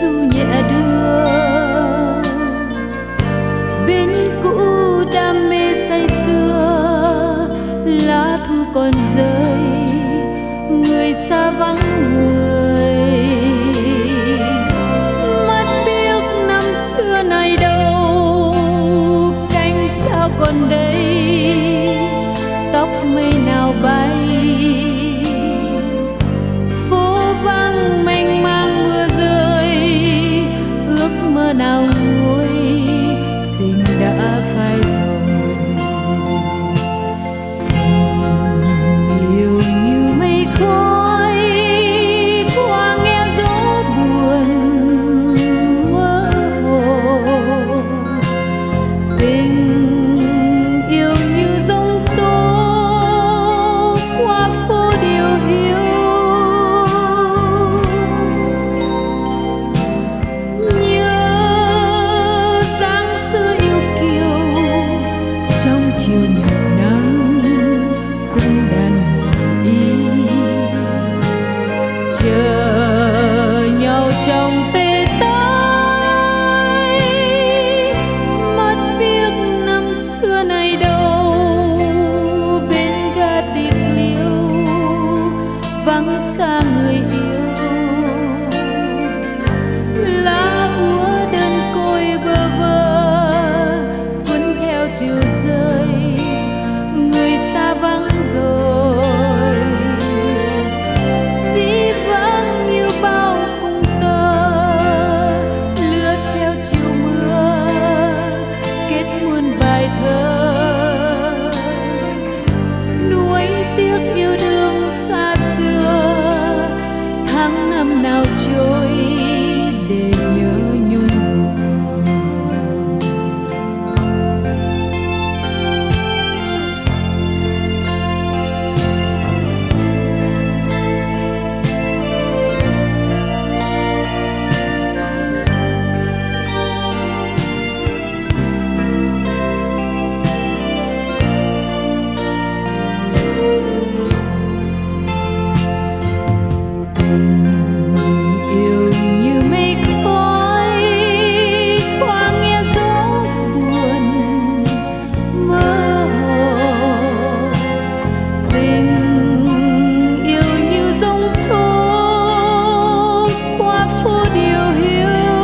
du nhẹ đưa bên cũ đam mê say sưa. Lá thu còn rơi, người xa vắng người, mắt biếc năm xưa này đâu, cánh sao còn đây, tóc mây nào bay. Phố vắng mênh mang mưa rơi, ước mơ nào nguôi, tình đã phai rồi. Tình yêu như mây khói qua nghe gió buồn mơ hồ. Tình yêu như giông tố qua phố điều hiu. Nhớ dáng xưa yêu kiều trong chiều nhật nắng cung đàn ý, chờ nhau trong tê tái. Mắt biếc năm xưa này đâu, bên ga tiệc liêu vắng xa người yêu. Lá úa đơn côi bơ vơ cuốn theo chiều rơi, người xa vắng rồi. Dĩ vãng như bao cung tơ lướt theo chiều mưa, kết muôn bài thơ nuối tiếc yêu đương xa xưa. Tháng năm nào trôi để nhớ nhung buồn. Yêu như mây khói thoáng nghe gió buồn mơ hồ. Tình yêu như giông tố qua phố điều hiu.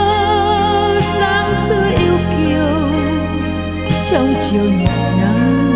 Nhớ dáng xưa yêu kiều trong chiều nhật nắng